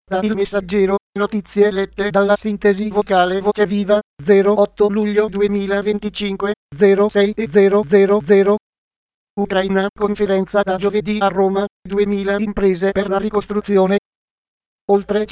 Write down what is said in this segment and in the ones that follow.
Da Il Messaggero, notizie lette dalla sintesi vocale Voce Viva, 08 luglio 2025, 06:000. Ucraina, conferenza da giovedì a Roma, 2000 imprese per la ricostruzione. Oltre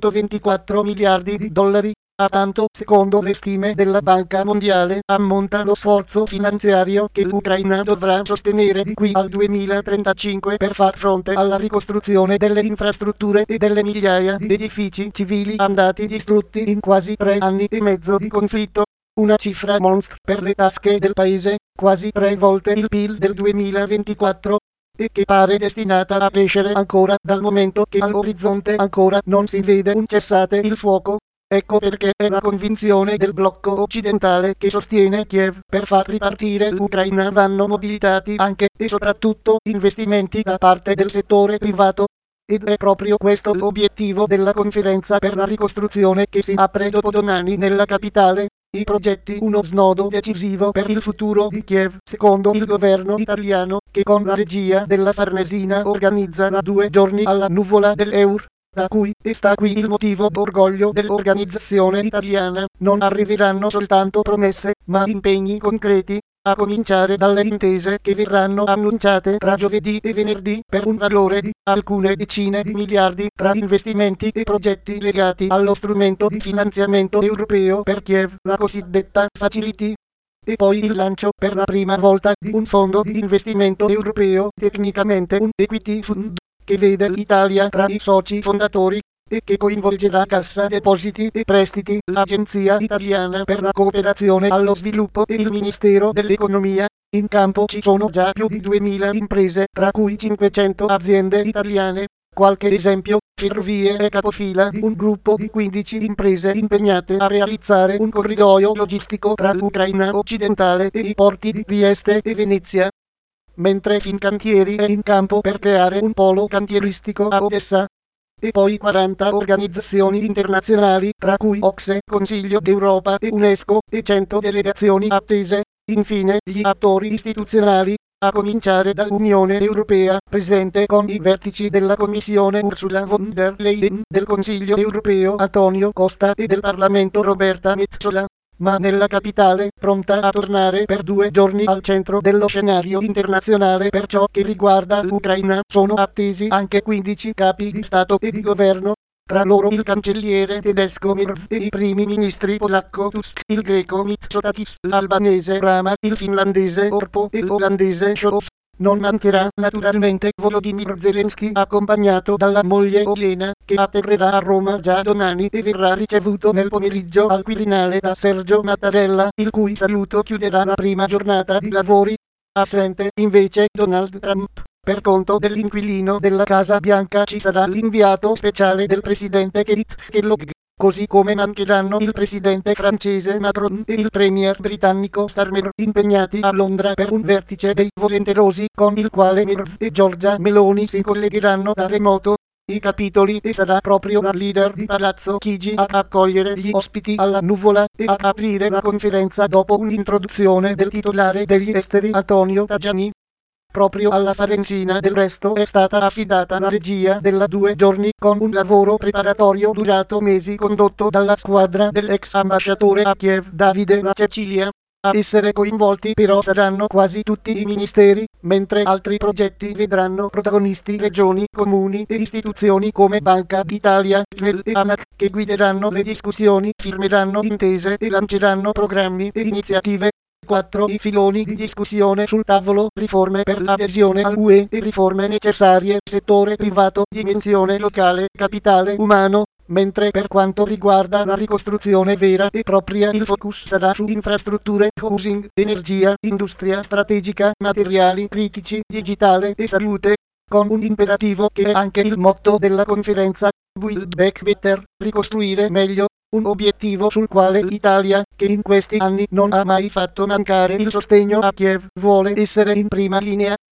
524 miliardi di dollari. A tanto, secondo le stime della Banca Mondiale, ammonta lo sforzo finanziario che l'Ucraina dovrà sostenere di qui al 2035 per far fronte alla ricostruzione delle infrastrutture e delle migliaia di edifici civili andati distrutti in quasi 3 anni e mezzo di conflitto. Una cifra monstra per le tasche del paese, quasi 3 volte il PIL del 2024. E che pare destinata a crescere ancora dal momento che all'orizzonte ancora non si vede un cessate il fuoco. Ecco perché è la convinzione del blocco occidentale che sostiene Kiev per far ripartire l'Ucraina vanno mobilitati anche e soprattutto investimenti da parte del settore privato. Ed è proprio questo l'obiettivo della conferenza per la ricostruzione che si apre dopodomani nella capitale. I progetti uno snodo decisivo per il futuro di Kiev secondo il governo italiano che con la regia della Farnesina organizza da 2 giorni alla nuvola dell'Eur. Da cui, e sta qui il motivo d'orgoglio dell'organizzazione italiana, non arriveranno soltanto promesse, ma impegni concreti, a cominciare dalle intese che verranno annunciate tra giovedì e venerdì per un valore di alcune decine di miliardi tra investimenti e progetti legati allo strumento di finanziamento europeo per Kiev, la cosiddetta Facility. E poi il lancio per la prima volta di un fondo di investimento europeo, tecnicamente un equity fund, che vede l'Italia tra i soci fondatori, e che coinvolgerà Cassa Depositi e Prestiti, l'Agenzia Italiana per la Cooperazione allo Sviluppo e il Ministero dell'Economia. In campo ci sono già più di 2000 imprese, tra cui 500 aziende italiane. Qualche esempio: Ferrovie è capofila di un gruppo di 15 imprese impegnate a realizzare un corridoio logistico tra l'Ucraina occidentale e i porti di Trieste e Venezia. Mentre Fincantieri è in campo per creare un polo cantieristico a Odessa. E poi 40 organizzazioni internazionali, tra cui OCSE, Consiglio d'Europa e UNESCO, e 100 delegazioni attese. Infine, gli attori istituzionali, a cominciare dall'Unione Europea, presente con i vertici della Commissione Ursula von der Leyen, del Consiglio Europeo Antonio Costa e del Parlamento Roberta Metsola. Ma nella capitale, pronta a tornare per 2 giorni al centro dello scenario internazionale per ciò che riguarda l'Ucraina, sono attesi anche 15 capi di Stato e di Governo. Tra loro il cancelliere tedesco Merz e i primi ministri polacco Tusk, il greco Mitsotakis, l'albanese Rama, il finlandese Orpo e l'olandese Scholz. Non mancherà naturalmente Volodymyr Zelensky accompagnato dalla moglie Olena, che atterrerà a Roma già domani e verrà ricevuto nel pomeriggio al Quirinale da Sergio Mattarella, il cui saluto chiuderà la prima giornata di lavori. Assente invece Donald Trump. Per conto dell'inquilino della Casa Bianca ci sarà l'inviato speciale del presidente Keith Kellogg. Così come mancheranno il presidente francese Macron e il premier britannico Starmer, impegnati a Londra per un vertice dei volenterosi con il quale Merz e Giorgia Meloni si collegheranno da remoto. I capitoli e sarà proprio la leader di Palazzo Chigi a accogliere gli ospiti alla nuvola e a aprire la conferenza dopo un'introduzione del titolare degli esteri Antonio Tajani. Proprio alla Farnesina del resto è stata affidata la regia della 2 giorni con un lavoro preparatorio durato mesi condotto dalla squadra dell'ex ambasciatore a Kiev Davide La Cecilia. A essere coinvolti però saranno quasi tutti i ministeri, mentre altri progetti vedranno protagonisti regioni, comuni e istituzioni come Banca d'Italia, CNEL e ANAC, che guideranno le discussioni, firmeranno intese e lanceranno programmi e iniziative. 4. I filoni di discussione sul tavolo: riforme per l'adesione all'UE e riforme necessarie, settore privato, dimensione locale, capitale umano. Mentre per quanto riguarda la ricostruzione vera e propria il focus sarà su infrastrutture, housing, energia, industria strategica, materiali critici, digitale e salute, con un imperativo che è anche il motto della conferenza: Build Back Better, ricostruire meglio. Un obiettivo sul quale l'Italia, che in questi anni non ha mai fatto mancare il sostegno a Kiev, vuole essere in prima linea.